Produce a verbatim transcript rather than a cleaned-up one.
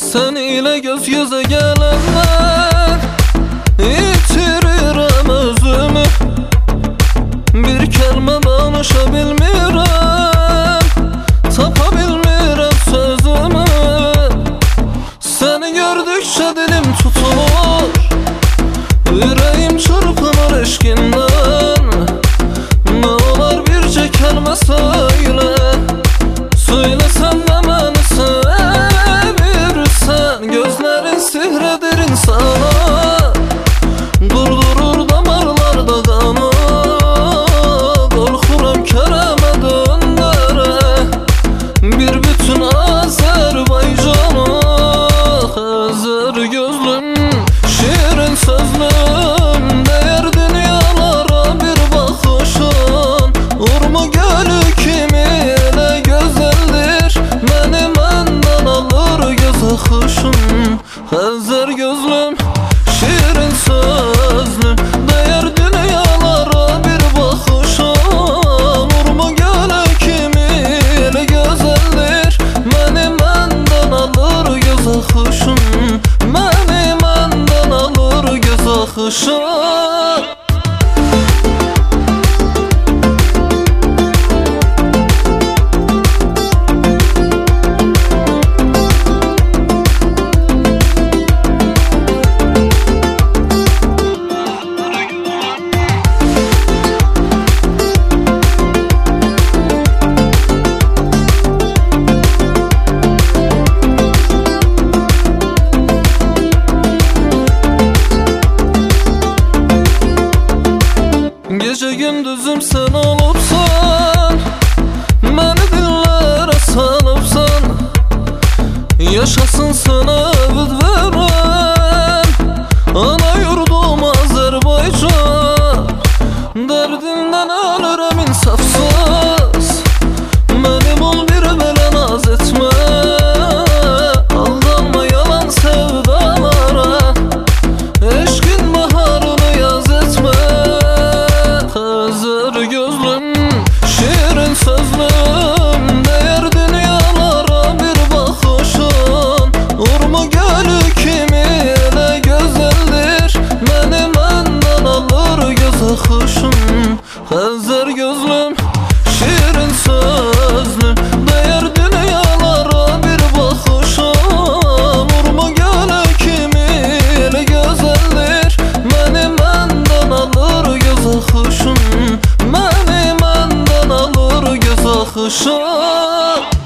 Sen ile göz göze gelenler yitiririm özümü. Bir kelime danışabilmirəm, tapabilmirəm sözümü. Seni gördükçe dilim tutulur, yüreğim çırpınır eşkinden. Ne olar birce kelime söyle, söylesen de beni sevirsen. Gözlerin sihredir insana, durdurur damarlarda kanı. Korkuram kereme döndere bir bütün Azerbaycanı. Hazır gözlüm, şirin sözlüm, değer dünyalara bir bakışın. Urmu gölü kimiyle güzeldir, beni menden alır göz akışın. Hazır gözlüm, şirin sözlüm, değer dünyalara bir bakışın. Urmu gölü kimiyle güzeldir, beni menden alır göz akışın. Beni menden alır göz akışın. Gece gündüzüm sen olupsan, beni dillere salıpsan. Yaşasın sana övüd veren ana yurdum Azerbaycan. Derdinden ölürüm insafsız, benim ol bir belə naz etme. Aldanma yalan sevdalara, eşkin baharını yaz etme. Hazır gözlüm, şirin sözlüm, değer dünyalara bir bakışın. Urmu gölü kimiyle güzeldir, beni menden alır göz akışın. Hazır gözlüm, şirin sözlüm, değer dünyalara bir bakışın. Urmu gölü kimiyle güzeldir, beni menden alır göz akışın. Beni menden alır göz akışın.